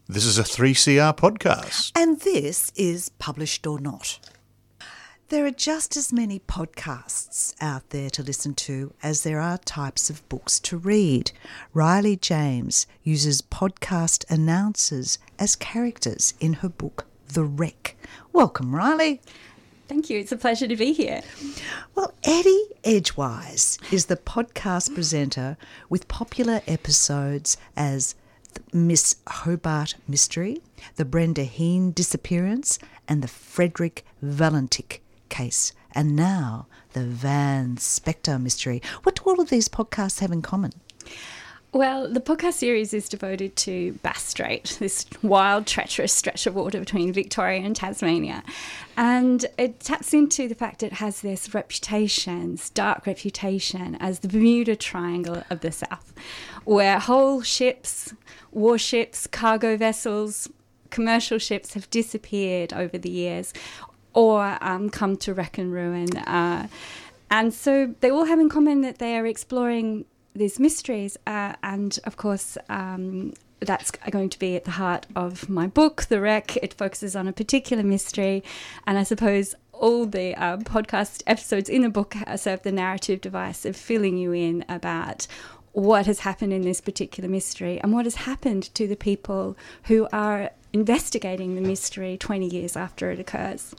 This is a 3CR podcast. And this is Published or Not. There are just as many podcasts out there to listen to as there are types of books to read. Riley James uses podcast announcers as characters in her book, The Wreck. Welcome, Riley. Thank you. It's a pleasure to be here. Well, Eddie Edgewise is the podcast presenter with popular episodes as Miss Hobart Mystery, the Brenda Heen Disappearance, and the Frederick Valentich Case, and now the Van Spector Mystery. What do all of these podcasts have in common? Well, the podcast series is devoted to Bass Strait, this wild, treacherous stretch of water between Victoria and Tasmania. And it taps into the fact it has this reputation, this dark reputation, as the Bermuda Triangle of the South, where whole ships, warships, cargo vessels, commercial ships have disappeared over the years or come to wreck and ruin. And so they all have in common that they are exploring these mysteries, and of course that's going to be at the heart of my book, The Wreck. It focuses on a particular mystery, and I suppose all the podcast episodes in the book serve the narrative device of filling you in about what has happened in this particular mystery and what has happened to the people who are investigating the mystery 20 years after it occurs.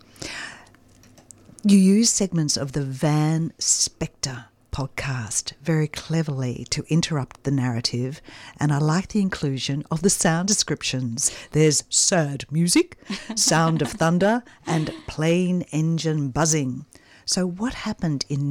You use segments of the Van Spector podcast very cleverly to interrupt the narrative, and I like the inclusion of the sound descriptions. There's sad music, sound of thunder, and plane engine buzzing. So what happened in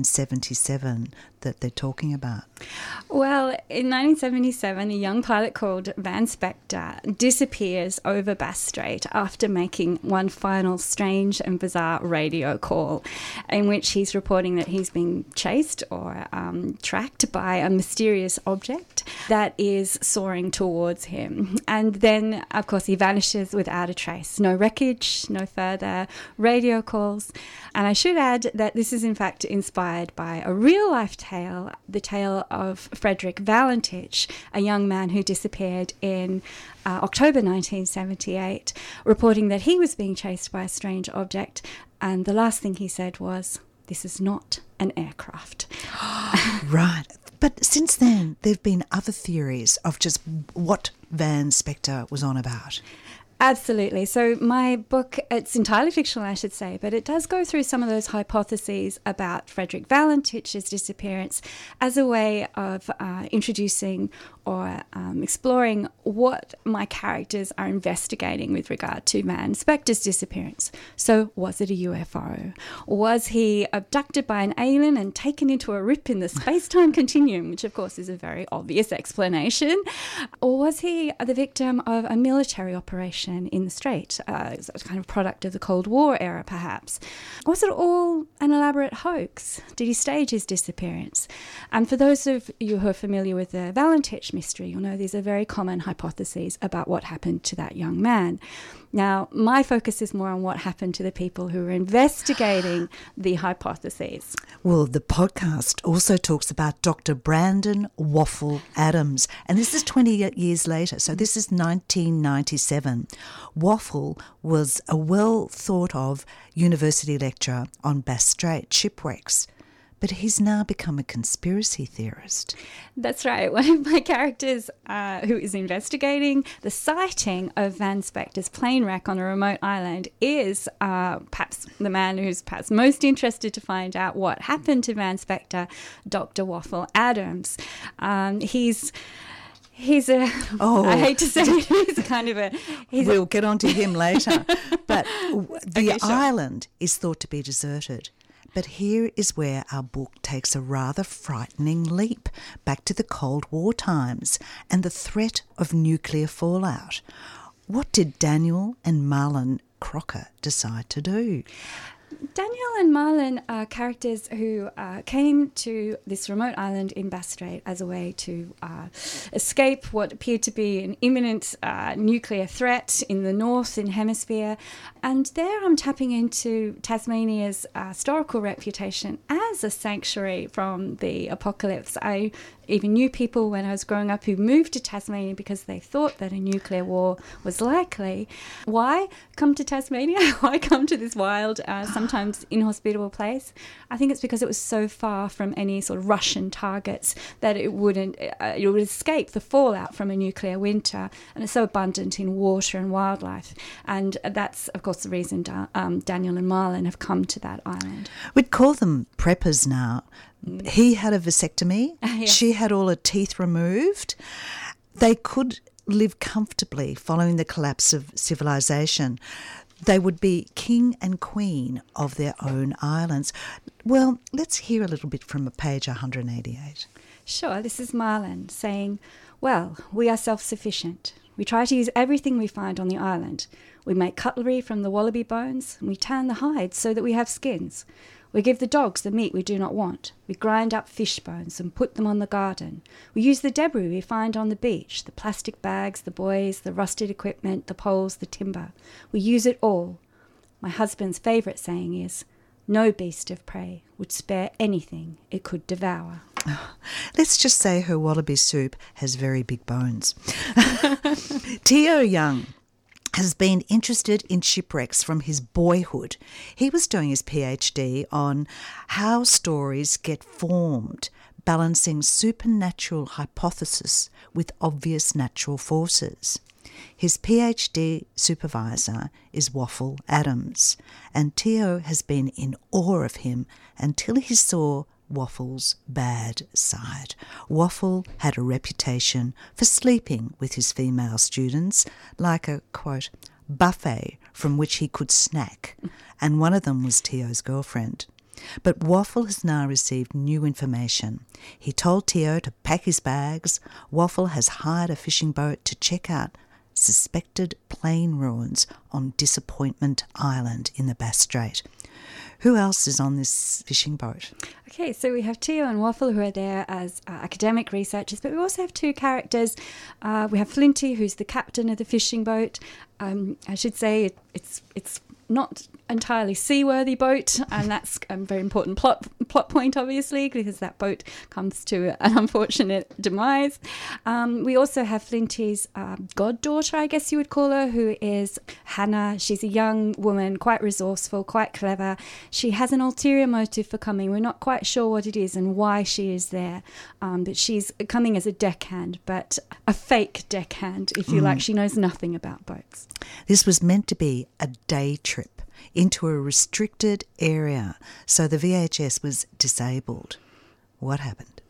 1977 that they're talking about? Well, in 1977, a young pilot called Van Spector disappears over Bass Strait after making one final strange and bizarre radio call in which he's reporting that he's being chased or tracked by a mysterious object that is soaring towards him. And then, of course, he vanishes without a trace. No wreckage, no further radio calls. And I should add that this is in fact inspired by a real-life tale, the tale of Frederick Valentich, a young man who disappeared in October 1978, reporting that he was being chased by a strange object, and the last thing he said was, "This is not an aircraft." Right. But since then, there have been other theories of just what Van Spector was on about. Absolutely. So my book, it's entirely fictional, I should say, but it does go through some of those hypotheses about Frederick Valentich's disappearance as a way of introducing or exploring what my characters are investigating with regard to Van Spector's disappearance. So was it a UFO? Was he abducted by an alien and taken into a rip in the space-time continuum, which of course is a very obvious explanation? Or was he the victim of a military operation in the Strait, kind of product of the Cold War era, perhaps? Was it all an elaborate hoax? Did he stage his disappearance? And for those of you who are familiar with the Valentich mystery, you'll know these are very common hypotheses about what happened to that young man. Now, my focus is more on what happened to the people who were investigating the hypotheses. Well, the podcast also talks about Dr. Brandon Waffle Adams, and this is 20 years later, so this is 1997. Waffle was a well-thought-of university lecturer on Bass Strait shipwrecks, but he's now become a conspiracy theorist. That's right. One of my characters who is investigating the sighting of Van Spector's plane wreck on a remote island is perhaps the man who's perhaps most interested to find out what happened to Van Spector, Dr. Waffle Adams. He's a, I hate to say it, he's kind of a... We'll get on to him later. But the Okay, sure. island is thought to be deserted. But here is where our book takes a rather frightening leap back to the Cold War times and the threat of nuclear fallout. What did Daniel and Marlon Crocker decide to do? Daniel and Marlon are characters who came to this remote island in Bass Strait as a way to escape what appeared to be an imminent nuclear threat in the northern hemisphere. And there I'm tapping into Tasmania's historical reputation as a sanctuary from the apocalypse. I even knew people when I was growing up who moved to Tasmania because they thought that a nuclear war was likely. Why come to Tasmania? Why come to this wild, sometimes inhospitable place? I think it's because it was so far from any sort of Russian targets that it would escape the fallout from a nuclear winter, and it's so abundant in water and wildlife. And that's, of course, the reason Daniel and Marlon have come to that island. We'd call them preppers now. He had a vasectomy. Yes. She had all her teeth removed. They could live comfortably following the collapse of civilization. They would be king and queen of their own islands. Well, let's hear a little bit from page 188. Sure, this is Marlon saying, well, we are self-sufficient. We try to use everything we find on the island. We make cutlery from the wallaby bones, and we tan the hides so that we have skins. We give the dogs the meat we do not want. We grind up fish bones and put them on the garden. We use the debris we find on the beach, the plastic bags, the buoys, the rusted equipment, the poles, the timber. We use it all. My husband's favourite saying is, no beast of prey would spare anything it could devour. Let's just say her wallaby soup has very big bones. Teo Young has been interested in shipwrecks from his boyhood. He was doing his PhD on how stories get formed, balancing supernatural hypothesis with obvious natural forces. His PhD supervisor is Waffle Adams, and Teo has been in awe of him until he saw Waffle's bad side. Waffle had a reputation for sleeping with his female students, like a, quote, buffet from which he could snack, and one of them was Teo's girlfriend. But Waffle has now received new information. He told Teo to pack his bags. Waffle has hired a fishing boat to check out suspected plane ruins on Disappointment Island in the Bass Strait. Who else is on this fishing boat? Okay, so we have Teo and Waffle who are there as academic researchers, but we also have two characters. We have Flinty, who's the captain of the fishing boat. I should say it's not entirely seaworthy boat, and that's a very important plot point, obviously, because that boat comes to an unfortunate demise. We also have Flinty's goddaughter, I guess you would call her, who is Hannah. She's a young woman, quite resourceful, quite clever. She has an ulterior motive for coming. We're not quite sure what it is and why she is there, but she's coming as a deckhand, but a fake deckhand, if you like. She knows nothing about boats. This was meant to be a day trip into a restricted area, so the VHS was disabled. What happened?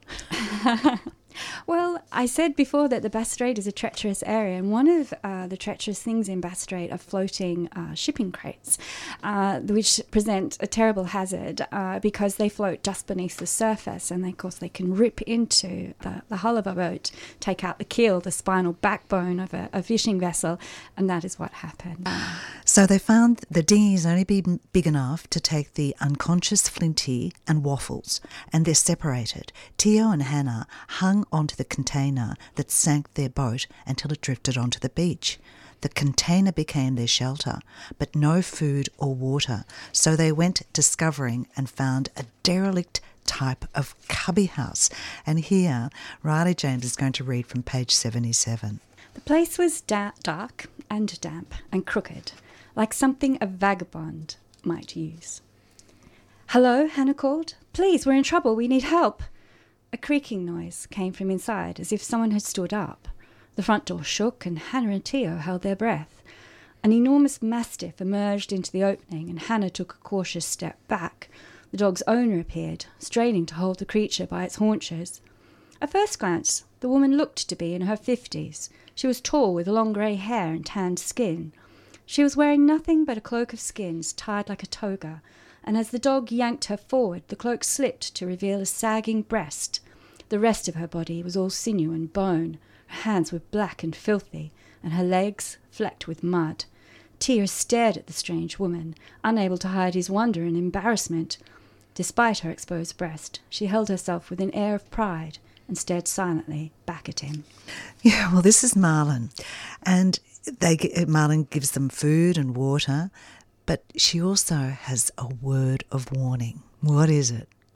Well, I said before that the Bass Strait is a treacherous area, and one of the treacherous things in Bass Strait are floating shipping crates, which present a terrible hazard because they float just beneath the surface, and of course they can rip into the hull of a boat, take out the keel, the spinal backbone of a fishing vessel, and that is what happened. So they found the dinghy's only big enough to take the unconscious Flinty and Waffles, and they're separated. Teo and Hannah hung onto the container that sank their boat until it drifted onto the beach. The container became their shelter, but no food or water, so they went discovering and found a derelict type of cubby house. And here, Riley James is going to read from page 77. The place was dark and damp and crooked, like something a vagabond might use. "Hello," Hannah called. "Please, we're in trouble. We need help." A creaking noise came from inside, as if someone had stood up. The front door shook, and Hannah and Teo held their breath. An enormous mastiff emerged into the opening, and Hannah took a cautious step back. The dog's owner appeared, straining to hold the creature by its haunches. At first glance, the woman looked to be in her 50s. She was tall, with long grey hair and tanned skin. She was wearing nothing but a cloak of skins tied like a toga, and as the dog yanked her forward, the cloak slipped to reveal a sagging breast. The rest of her body was all sinew and bone. Her hands were black and filthy, and her legs flecked with mud. Teo stared at the strange woman, unable to hide his wonder and embarrassment. Despite her exposed breast, she held herself with an air of pride and stared silently back at him. Yeah, well, this is Marlon, and Marlon gives them food and water, but she also has a word of warning. What is it?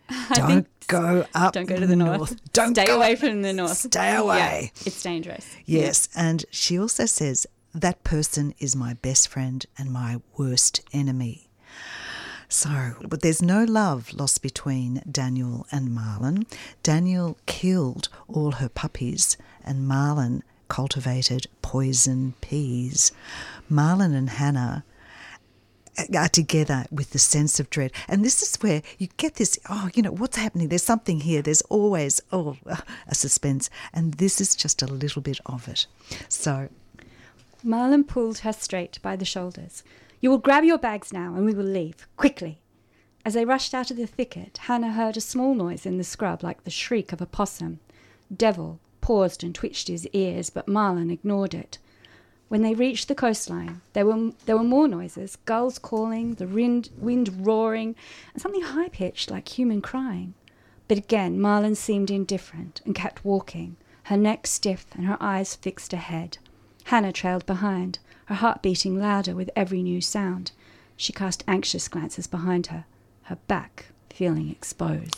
Don't go up. Don't go to the north. Don't Stay go away from the north. Stay away. Yeah, it's dangerous. Yes, and she also says, that person is my best friend and my worst enemy. So, but there's no love lost between Daniel and Marlon. Daniel killed all her puppies and Marlon cultivated poison peas. Marlon and Hannah are together with the sense of dread. And this is where you get this, what's happening? There's something here. There's always, a suspense. And this is just a little bit of it. So Marlon pulled her straight by the shoulders. You will grab your bags now and we will leave, quickly. As they rushed out of the thicket, Hannah heard a small noise in the scrub like the shriek of a possum. Devil paused and twitched his ears, but Marlon ignored it. When they reached the coastline, there were more noises, gulls calling, the wind roaring, and something high-pitched like human crying. But again, Marlon seemed indifferent and kept walking, her neck stiff and her eyes fixed ahead. Hannah trailed behind, her heart beating louder with every new sound. She cast anxious glances behind her, her back feeling exposed.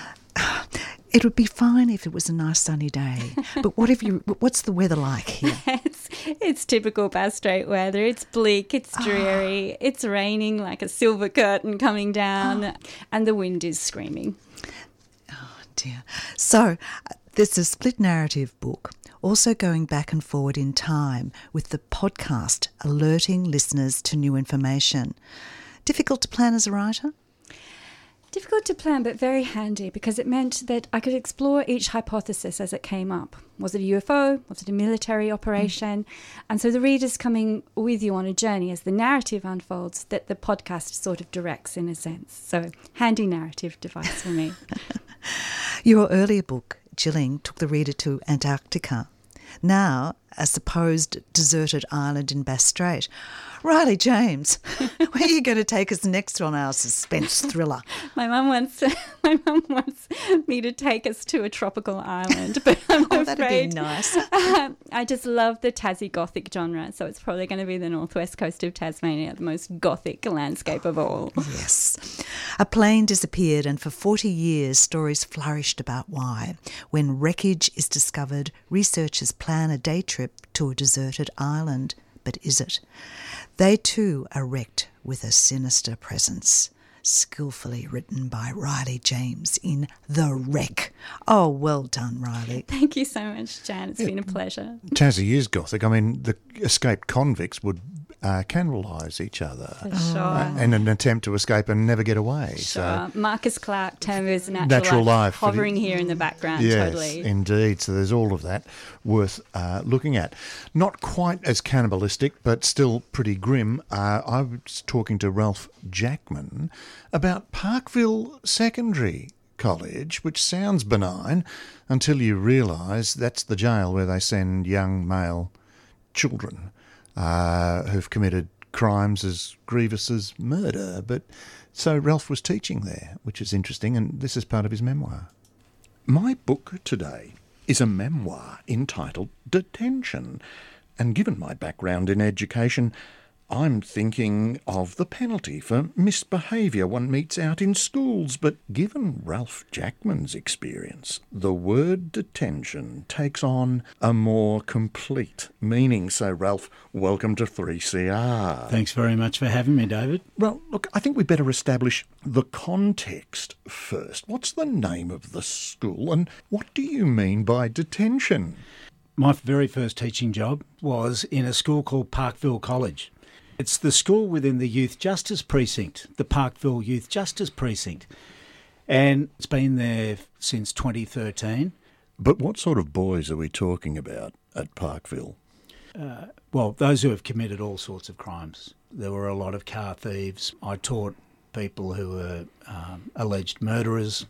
It would be fine if it was a nice sunny day, but what's the weather like here? It's typical Bass Strait weather. It's bleak, it's dreary, it's raining like a silver curtain coming down, and the wind is screaming. Oh dear. So there's a split narrative book, also going back and forward in time with the podcast alerting listeners to new information. Difficult to plan as a writer? Difficult to plan, but very handy because it meant that I could explore each hypothesis as it came up. Was it a UFO? Was it a military operation? And so the reader's coming with you on a journey as the narrative unfolds that the podcast sort of directs in a sense. So handy narrative device for me. Your earlier book, Chilling, took the reader to Antarctica. Now, a supposed deserted island in Bass Strait. Riley James, where are you going to take us next on our suspense thriller? My mum wants me to take us to a tropical island, but I'm afraid that'd be nice. I just love the Tassie Gothic genre, so it's probably going to be the northwest coast of Tasmania, the most Gothic landscape of all. Yes. A plane disappeared and for 40 years stories flourished about why. When wreckage is discovered, researchers plan a day trip to a deserted island. But is it? They too are wrecked with a sinister presence. Skillfully written by Riley James in The Wreck. Oh, well done, Riley. Thank you so much, Jan. It's been a pleasure. Tassie is Gothic. I mean, the escaped convicts would cannibalize each other For sure. in an attempt to escape and never get away. Sure. Marcus Clark, Term of Natural Life. hovering here in the background, yes, totally. Indeed. So there's all of that worth looking at. Not quite as cannibalistic, but still pretty grim. I was talking to Ralph Jackman about Parkville Secondary College, which sounds benign until you realise that's the jail where they send young male children who've committed crimes as grievous as murder. But so Ralph was teaching there, which is interesting, and this is part of his memoir. My book today is a memoir entitled Detention, and given my background in education, I'm thinking of the penalty for misbehaviour one meets out in schools, but given Ralph Jackman's experience, the word detention takes on a more complete meaning. So, Ralph, welcome to 3CR. Thanks very much for having me, David. Well, look, I think we better establish the context first. What's the name of the school, and what do you mean by detention? My very first teaching job was in a school called Parkville College. It's the school within the Youth Justice Precinct, the Parkville Youth Justice Precinct. And it's been there since 2013. But what sort of boys are we talking about at Parkville? Well, those who have committed all sorts of crimes. There were a lot of car thieves. I taught people who were alleged murderers,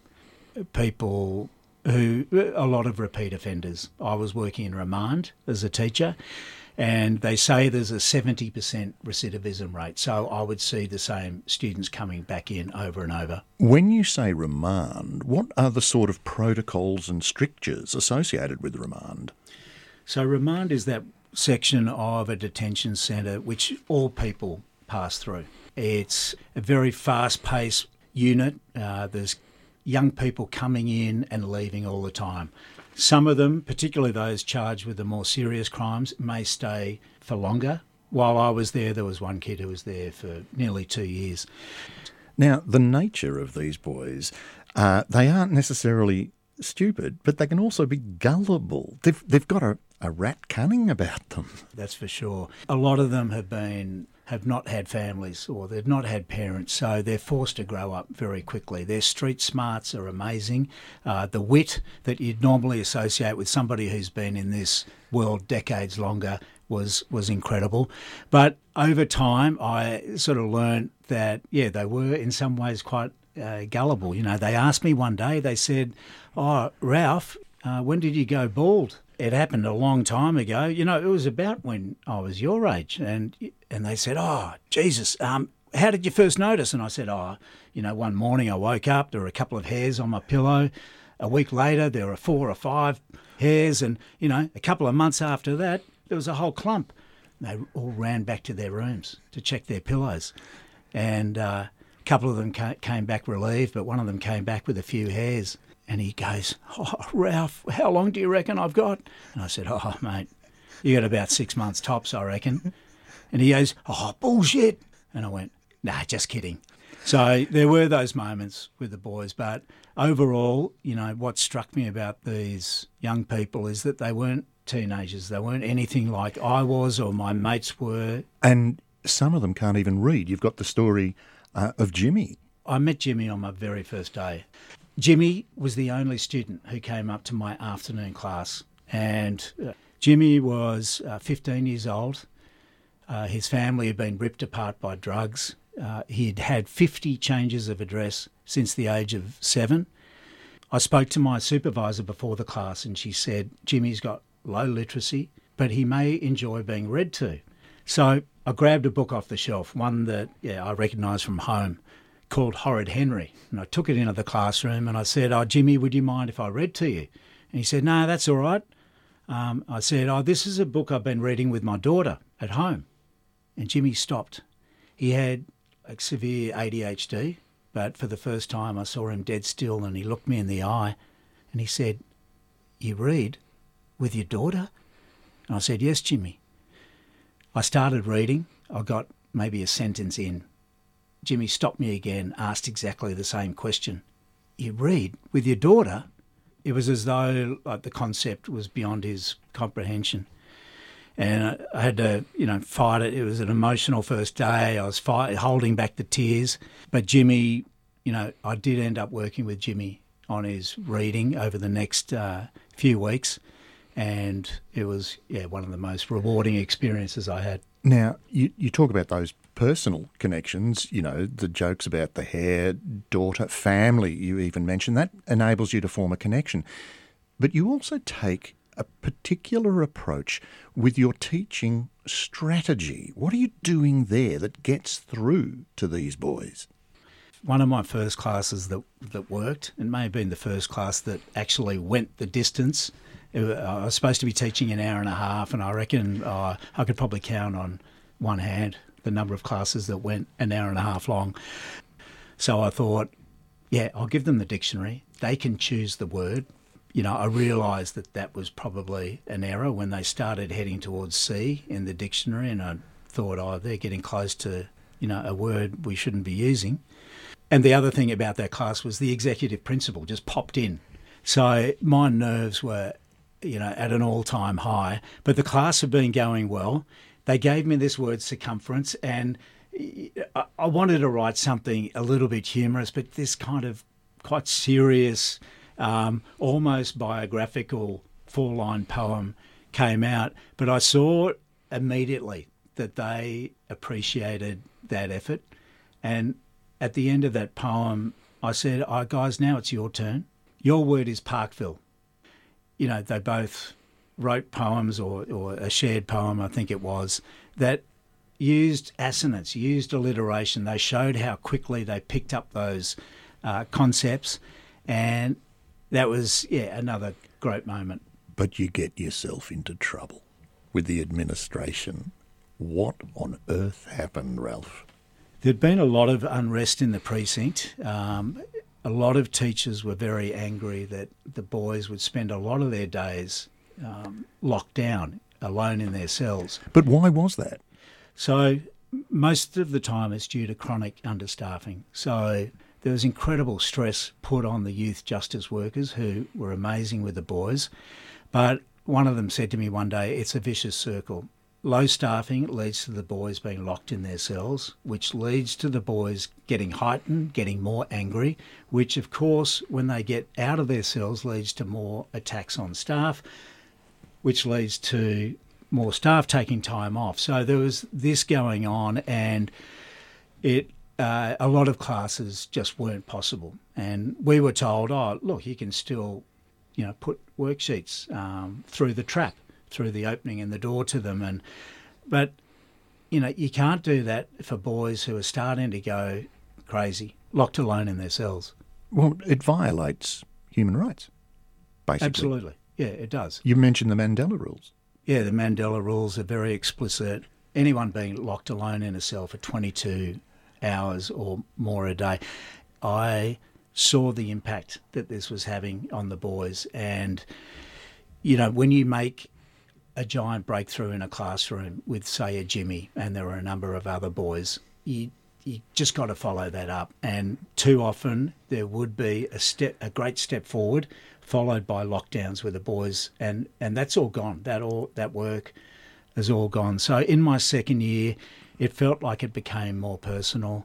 people who, a lot of repeat offenders. I was working in remand as a teacher, and they say there's a 70% recidivism rate. So I would see the same students coming back in over and over. When you say remand, what are the sort of protocols and strictures associated with remand? So remand is that section of a detention centre which all people pass through. It's a very fast-paced unit. There's young people coming in and leaving all the time. Some of them, particularly those charged with the more serious crimes, may stay for longer. While I was there was one kid who was there for nearly 2 years. Now, the nature of these boys, they aren't necessarily stupid, but they can also be gullible. They've got a rat cunning about them. That's for sure. A lot of them have not had families, or they've not had parents, so they're forced to grow up very quickly. Their street smarts are amazing. The wit that you'd normally associate with somebody who's been in this world decades longer was incredible. But over time, I sort of learned that, they were in some ways quite gullible. They asked me one day, they said, "Oh, Ralph, when did you go bald?" It happened a long time ago. It was about when I was your age. And they said, "Oh, Jesus, how did you first notice?" And I said, one morning I woke up, there were a couple of hairs on my pillow. A week later, there were 4 or 5 hairs. And, a couple of months after that, there was a whole clump. They all ran back to their rooms to check their pillows. And a couple of them came back relieved, but one of them came back with a few hairs. And he goes, "Oh, Ralph, how long do you reckon I've got?" And I said, "Oh, mate, you got about 6 months tops, I reckon." And he goes, "Oh, bullshit." And I went, "Nah, just kidding." So there were those moments with the boys. But overall, what struck me about these young people is that they weren't teenagers. They weren't anything like I was or my mates were. And some of them can't even read. You've got the story of Jimmy. I met Jimmy on my very first day. Jimmy was the only student who came up to my afternoon class. And Jimmy was 15 years old. His family had been ripped apart by drugs. He'd had 50 changes of address since the age of 7. I spoke to my supervisor before the class and she said, "Jimmy's got low literacy, but he may enjoy being read to." So I grabbed a book off the shelf, one that I recognised from home, called Horrid Henry. And I took it into the classroom and I said, "Oh, Jimmy, would you mind if I read to you?" And he said, "No, that's all right." I said, "Oh, this is a book I've been reading with my daughter at home." And Jimmy stopped. He had severe ADHD, but for the first time I saw him dead still and he looked me in the eye and he said, "You read with your daughter?" And I said, "Yes, Jimmy." I started reading. I got maybe a sentence in. Jimmy stopped me again, asked exactly the same question. "You read with your daughter?" It was as though the concept was beyond his comprehension. And I had to, fight it. It was an emotional first day. I was holding back the tears. But Jimmy, I did end up working with Jimmy on his reading over the next few weeks. And it was, one of the most rewarding experiences I had. Now, you talk about those personal connections, the jokes about the hair, daughter, family, you even mentioned. That enables you to form a connection. But you also take a particular approach with your teaching strategy. What are you doing there that gets through to these boys? One of my first classes that worked, it may have been the first class that actually went the distance. I was supposed to be teaching an hour and a half, and I reckon I could probably count on one hand the number of classes that went an hour and a half long. So I thought, I'll give them the dictionary. They can choose the word. I realised that was probably an error when they started heading towards C in the dictionary, and I thought, they're getting close to, a word we shouldn't be using. And the other thing about that class was the executive principal just popped in. So my nerves were, at an all-time high, but the class had been going well. They gave me this word circumference, and I wanted to write something a little bit humorous, but this kind of quite serious, almost biographical 4-line poem came out. But I saw immediately that they appreciated that effort. And at the end of that poem, I said, guys, now it's your turn. Your word is Parkville. They both wrote poems or a shared poem, I think it was, that used assonance, used alliteration. They showed how quickly they picked up those concepts. And that was, another great moment. But you get yourself into trouble with the administration. What on earth happened, Ralph? There'd been a lot of unrest in the precinct. A a lot of teachers were very angry that the boys would spend a lot of their days locked down, alone in their cells. But why was that? So most of the time it's due to chronic understaffing. So there was incredible stress put on the youth justice workers, who were amazing with the boys. But one of them said to me one day, it's a vicious circle. Low staffing leads to the boys being locked in their cells, which leads to the boys getting heightened, getting more angry, which of course, when they get out of their cells, leads to more attacks on staff, which leads to more staff taking time off. So there was this going on, and a lot of classes just weren't possible. And we were told, oh, look, you can still, put worksheets through the trap, through the opening in the door to them. But you can't do that for boys who are starting to go crazy, locked alone in their cells. Well, it violates human rights, basically. Absolutely. Yeah, it does. You mentioned the Mandela rules. Yeah, the Mandela rules are very explicit. Anyone being locked alone in a cell for 22 hours or more a day, I saw the impact that this was having on the boys. And, when you make a giant breakthrough in a classroom with, say, a Jimmy, and there were a number of other boys, you just got to follow that up. And too often there would be a great step forward, followed by lockdowns with the boys, and that's all gone. That work has all gone. So in my second year, it felt like it became more personal,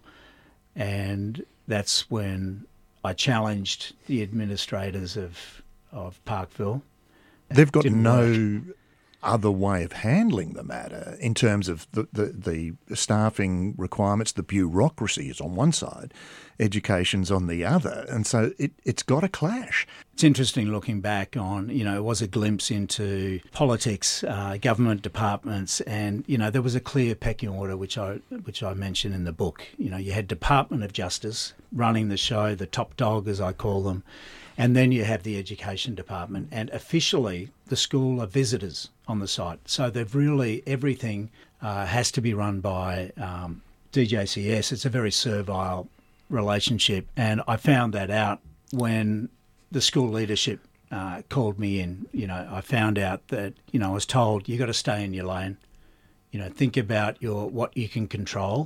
and that's when I challenged the administrators of Parkville. They've got no other way of handling the matter in terms of the staffing requirements. The bureaucracy is on one side, education's on the other, and so it's got a clash. It's interesting looking back on, it was a glimpse into politics, government departments, and, there was a clear pecking order, which I mentioned in the book. You had Department of Justice running the show, the top dog, as I call them, and then you have the Education Department, and officially the school are visitors on the site. So they've really, everything has to be run by DJCS. It's a very servile relationship, and I found that out when the school leadership called me in. I found out that, I was told, you got to stay in your lane. Think about what you can control.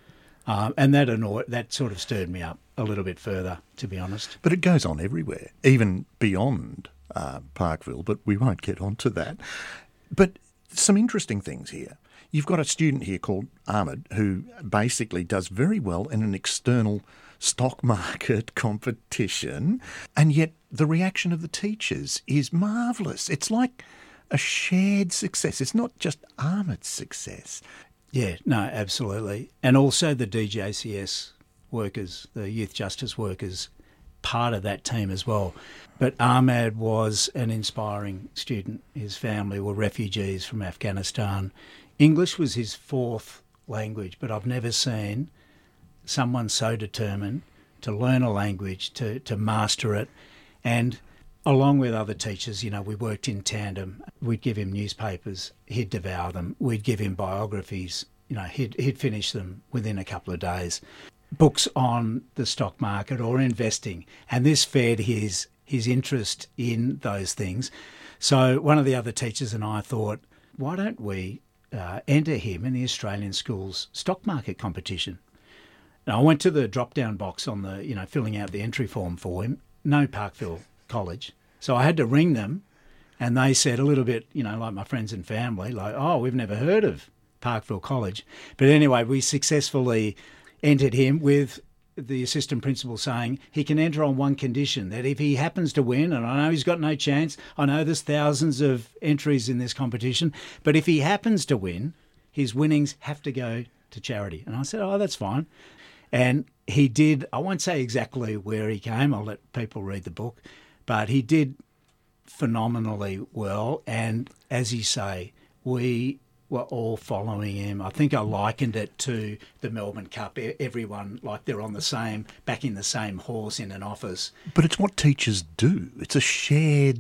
And that sort of stirred me up a little bit further, to be honest. But it goes on everywhere, even beyond Parkville, but we won't get onto that. But some interesting things here. You've got a student here called Ahmed who basically does very well in an external stock market competition, and yet the reaction of the teachers is marvellous. It's like a shared success. It's not just Ahmed's success. Yeah, no, absolutely. And also the DJCS workers, the youth justice workers, part of that team as well. But Ahmed was an inspiring student. His family were refugees from Afghanistan. English was his fourth language, but I've never seen someone so determined to learn a language, to master it. And along with other teachers, we worked in tandem. We'd give him newspapers, he'd devour them. We'd give him biographies, he'd finish them within a couple of days. Books on the stock market or investing, and this fed his interest in those things. So one of the other teachers and I thought, why don't we enter him in the Australian Schools stock market competition? Now I went to the drop-down box on the, filling out the entry form for him. No Parkville College. So I had to ring them, and they said a little bit, like my friends and family, like, oh, we've never heard of Parkville College. But anyway, we successfully entered him with the assistant principal saying he can enter on one condition, that if he happens to win, and I know he's got no chance, I know there's thousands of entries in this competition, but if he happens to win, his winnings have to go to charity. And I said, oh, that's fine. And he did, I won't say exactly where he came, I'll let people read the book, but he did phenomenally well. And as you say, we were all following him. I think I likened it to the Melbourne Cup. Everyone, like they're on the same, backing the same horse in an office. But it's what teachers do. It's a shared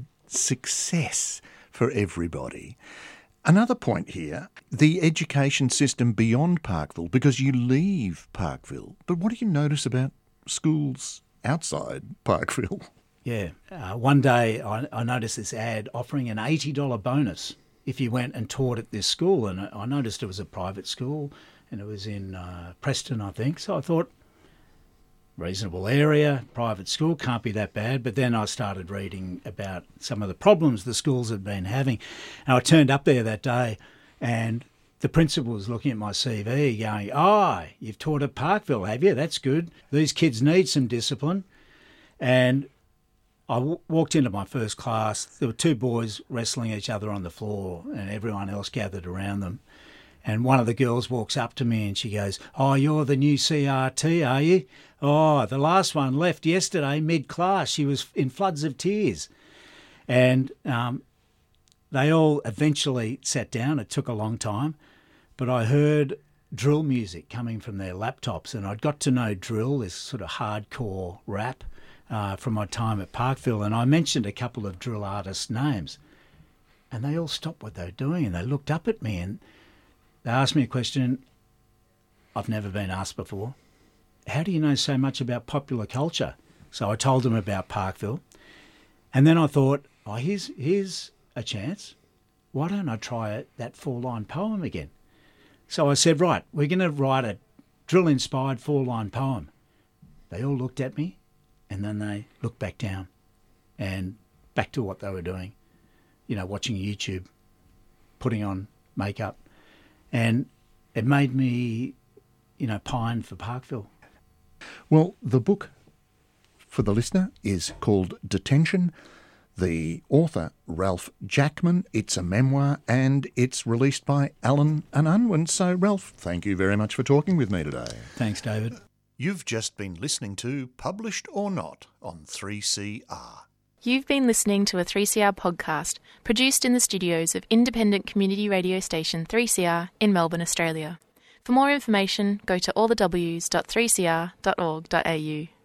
success for everybody. Another point here, the education system beyond Parkville, because you leave Parkville. But what do you notice about schools outside Parkville. Yeah. One day I noticed this ad offering an $80 bonus if you went and taught at this school. And I noticed it was a private school and it was in Preston, I think. So I thought, reasonable area, private school, can't be that bad. But then I started reading about some of the problems the schools had been having. And I turned up there that day and the principal was looking at my CV going, you've taught at Parkville, have you? That's good. These kids need some discipline. And I walked into my first class. There were two boys wrestling each other on the floor and everyone else gathered around them. And one of the girls walks up to me and she goes, you're the new CRT, are you? The last one left yesterday mid-class. She was in floods of tears. And they all eventually sat down. It took a long time. But I heard drill music coming from their laptops. And I'd got to know drill, this sort of hardcore rap, from my time at Parkville. And I mentioned a couple of drill artists' names. And they all stopped what they were doing and they looked up at me and they asked me a question I've never been asked before. How do you know so much about popular culture? So I told them about Parkville. And then I thought, here's a chance. Why don't I try that 4-line poem again? So I said, right, we're going to write a drill-inspired 4-line poem. They all looked at me and then they looked back down and back to what they were doing, watching YouTube, putting on makeup. And it made me, pine for Parkville. Well, the book for the listener is called Detention. The author, Ralph Jackman. It's a memoir and it's released by Allen & Unwin. So, Ralph, thank you very much for talking with me today. Thanks, David. You've just been listening to Published or Not on 3CR. You've been listening to a 3CR podcast produced in the studios of independent community radio station 3CR in Melbourne, Australia. For more information, go to allthews.3cr.org.au.